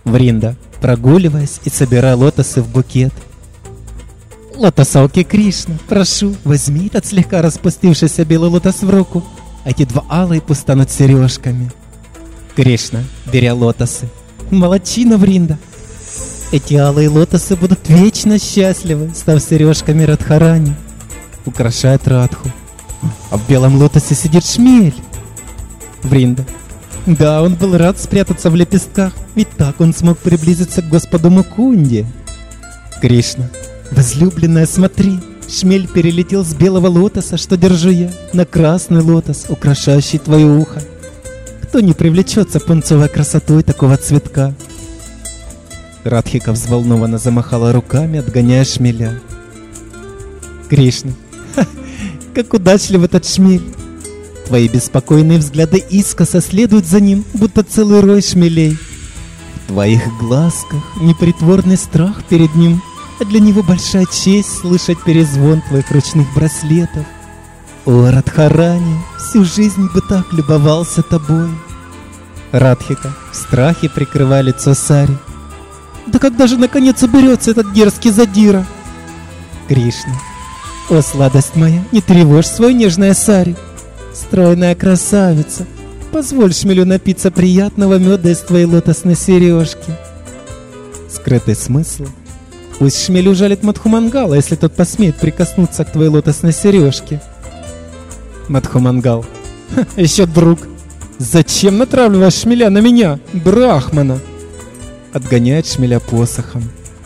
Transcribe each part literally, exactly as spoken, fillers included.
Вринда, прогуливаясь и собирая лотосы в букет. Лотосалки Кришна, прошу, возьми этот слегка распустившийся белый лотос в руку. Эти два алые пусть станут сережками. Кришна, беря лотосы. Молодчина, Вринда. Эти алые лотосы будут вечно счастливы, став сережками Радхарани. Украшает Радху. А в белом лотосе сидит шмель. Вринда. Да, он был рад спрятаться в лепестках, ведь так он смог приблизиться к Господу Мукунде. Кришна. Возлюбленная, смотри, шмель перелетел с белого лотоса, что держу я, на красный лотос, украшающий твое ухо. Кто не привлечется пунцовой красотой такого цветка? Радхика взволнованно замахала руками, отгоняя шмеля. Кришна. Ха, как удачлив этот шмель. Твои беспокойные взгляды искоса следуют за ним, будто целый рой шмелей. В твоих глазках непритворный страх перед ним, а для него большая честь слышать перезвон твоих ручных браслетов. О, Радхарани, всю жизнь бы так любовался тобой. Радхика, в страхе прикрывая лицо Сари. Да когда же наконец уберется этот дерзкий задира? Кришна. О, сладость моя, не тревожь свою нежную Сари. Стройная красавица, позволь шмелю напиться приятного меда из твоей лотосной сережки. Скрытый смысл. Пусть шмель ужалит Мадхумангала, если тот посмеет прикоснуться к твоей лотосной сережке. Мадхумангал. Ха, еще друг. Зачем натравливаешь шмеля на меня, брахмана? Отгоняет шмеля посохом.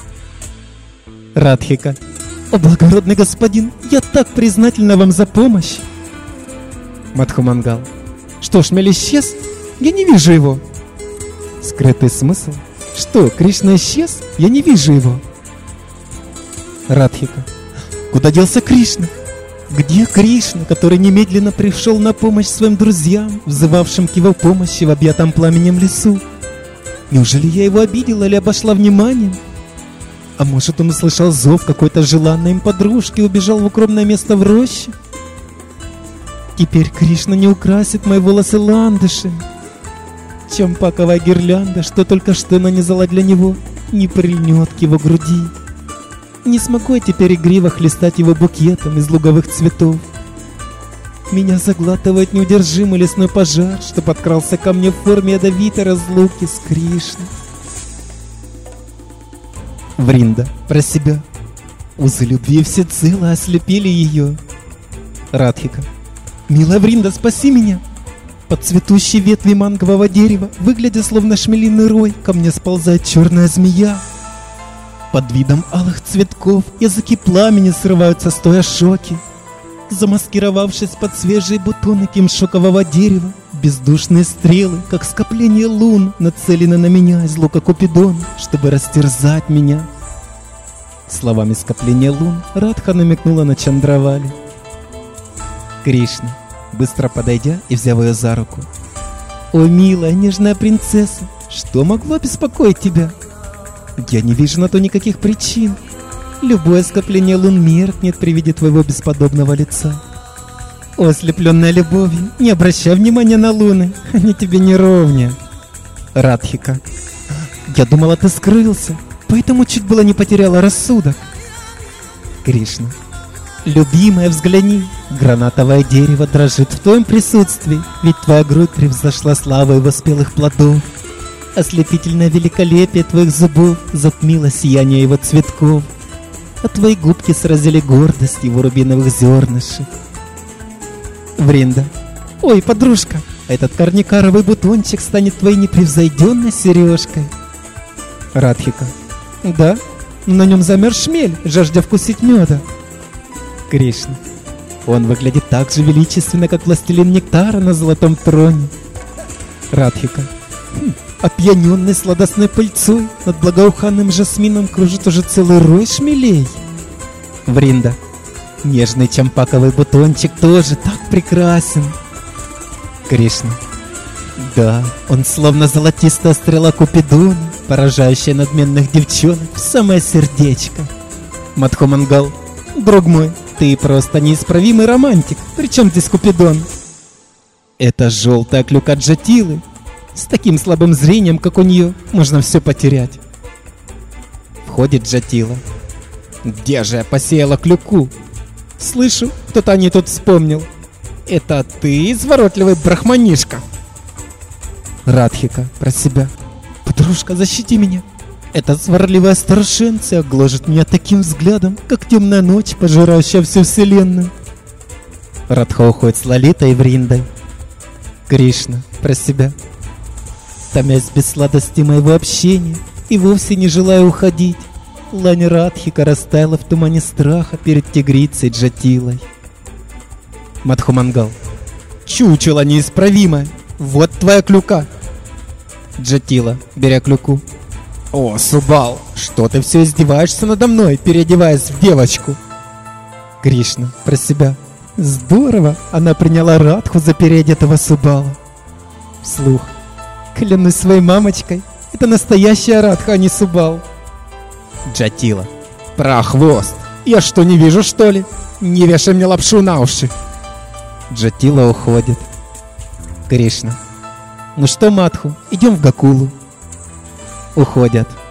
Радхика. О, благородный господин, я так признательна вам за помощь. Мадхумангал. Что, шмель исчез? Я не вижу его. Скрытый смысл. Что, Кришна исчез? Я не вижу его. Радхика. Куда делся Кришна? Где Кришна, который немедленно пришел на помощь своим друзьям, взывавшим к его помощи в объятом пламенем лесу? Неужели я его обидела или обошла вниманием? А может, он услышал зов какой-то желанной им подружки и убежал в укромное место в роще? Теперь Кришна не украсит мои волосы ландышами. Чампаковая гирлянда, что только что нанизала для него, не прильнет к его груди. Не смогу я теперь игриво хлестать его букетом из луговых цветов. Меня заглатывает неудержимый лесной пожар, что подкрался ко мне в форме ядовитой разлуки с Кришной. Вринда, про себя. Узы любви всецело ослепили ее. Радхика. Милая Вринда, спаси меня! Под цветущей ветви мангового дерева, выглядя словно шмелиный рой, ко мне сползает черная змея. Под видом алых цветков языки пламени срываются, стоя шоки. Замаскировавшись под свежие бутоны кимшокового дерева, бездушные стрелы, как скопление лун, нацелены на меня из лука Купидона, чтобы растерзать меня. Словами скопления лун Радха намекнула на Чандравали. Кришна, быстро подойдя и взяв ее за руку. О, милая, нежная принцесса, что могло беспокоить тебя? Я не вижу на то никаких причин. Любое скопление лун меркнет при виде твоего бесподобного лица. О, ослепленная любовью, не обращай внимания на луны, они тебе не ровня. Радхика. Я думала, ты скрылся, поэтому чуть было не потеряла рассудок. Кришна. Любимая, взгляни, гранатовое дерево дрожит в твоем присутствии, ведь твоя грудь превзошла славу его спелых плодов. Ослепительное великолепие твоих зубов затмило сияние его цветков, а твои губки сразили гордость его рубиновых зернышек. Вринда. Ой, подружка, этот корникаровый бутончик станет твоей непревзойденной сережкой. Радхика. Да, на нем замерз шмель, жаждя вкусить меда. Кришна. Он выглядит так же величественно, как властелин нектара на золотом троне. Радхика. Хм, опьяненный сладостной пыльцой над благоуханным жасмином кружит уже целый рой шмелей. Вринда. Нежный чампаковый бутончик тоже так прекрасен. Кришна. Да, он словно золотистая стрела Купидона, поражающая надменных девчонок в самое сердечко. Мадхумангал. Друг мой, ты просто неисправимый романтик. Причем здесь Купидон? Это желтая клюка Джатилы. С таким слабым зрением, как у нее, можно все потерять. Входит Джатила. Где же я посеяла клюку? Слышу, кто-то о ней тут вспомнил. Это ты, изворотливый брахманишка? Радхика про себя. Подружка, защити меня. Эта сварливая старшенция гложет меня таким взглядом, как темная ночь, пожирающая всю вселенную. Радха уходит с Лалитой и Вриндой. Кришна про себя. Томясь без сладости моего общения и вовсе не желая уходить, лань Радхика растаяла в тумане страха перед тигрицей Джатилой. Мадхумангал. Чучело неисправимое. Вот твоя клюка. Джатила, беря клюку. О, Субал, что ты все издеваешься надо мной, переодеваясь в девочку? Кришна, про себя. Здорово, она приняла Радху за переодетого Субала. Вслух. Клянусь своей мамочкой, это настоящая Радха, а не Субал. Джатила. Прохвост, я что, не вижу, что ли? Не вешай мне лапшу на уши. Джатила уходит. Кришна. Ну что, Мадху, идем в Гакулу. Уходят.